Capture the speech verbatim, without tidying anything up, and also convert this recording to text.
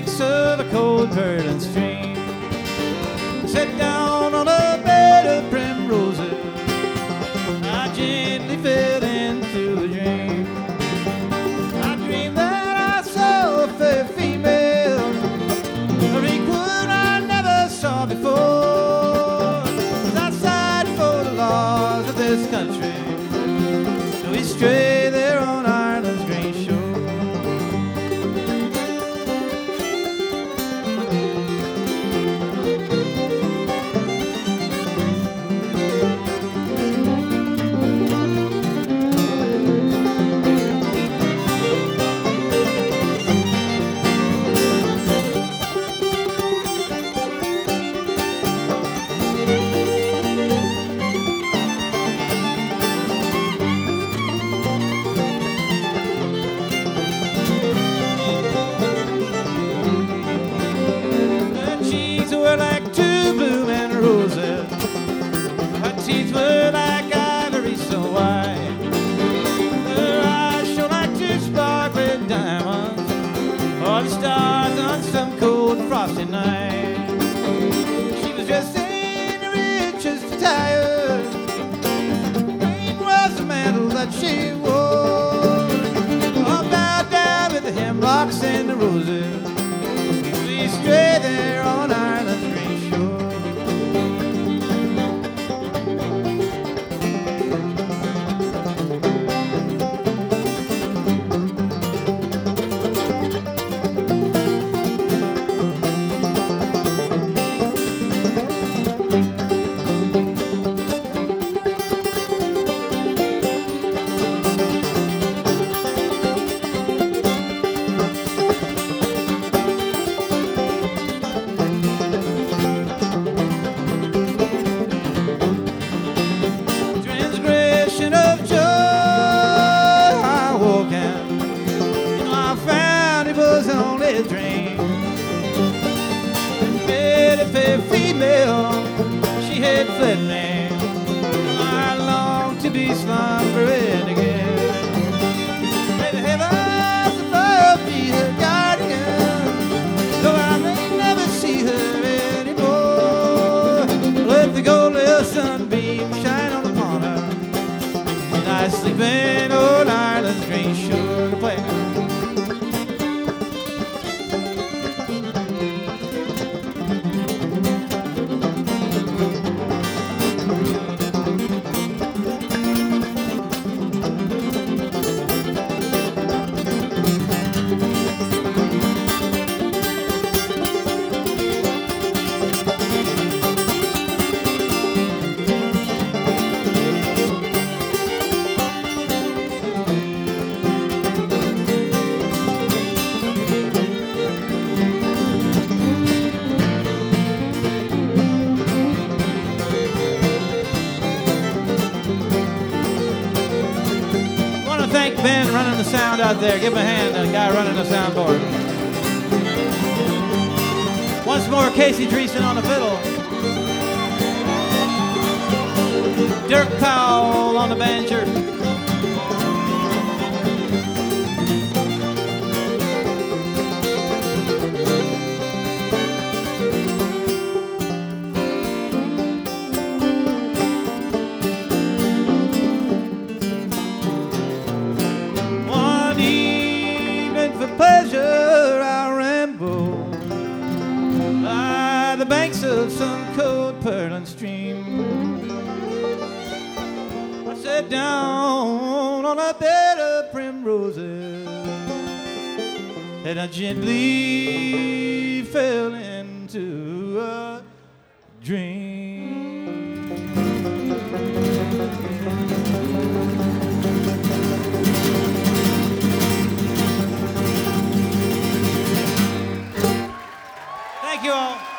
banks of a cold purling stream. Sat down on a bed of primroses, I gently fell into a dream. I dreamed that I saw a fair female, a requiem I never saw before. Was outside for the laws of this country, so we stray there on Ireland's green shore. Were like two blooming roses, her teeth were like ivory so white, her eyes shone like two sparkling diamonds, or the stars on some cold frosty night. She was dressed in the richest attire, green was the mantle that she wore, all bowed down with the hemlocks and the roses. We stray there on Ireland's green shore. Only a dream. Pretty fair female, she had fled me. I long to be slumbering again. May the heavens above be her guardian, though I may never see her anymore. Let the golden sunbeam shine on upon her, and I sleep in old Ireland's green shore to play. Thank Ben running the sound out there. Give him a hand, the guy running the soundboard. Once more, Casey Dreesen on the fiddle. Dirk Powell on the banjo. Pleasure I'll ramble by the banks of some cold purling stream. I sat down on a bed of primroses and I gently fell into a dream. Thank you all.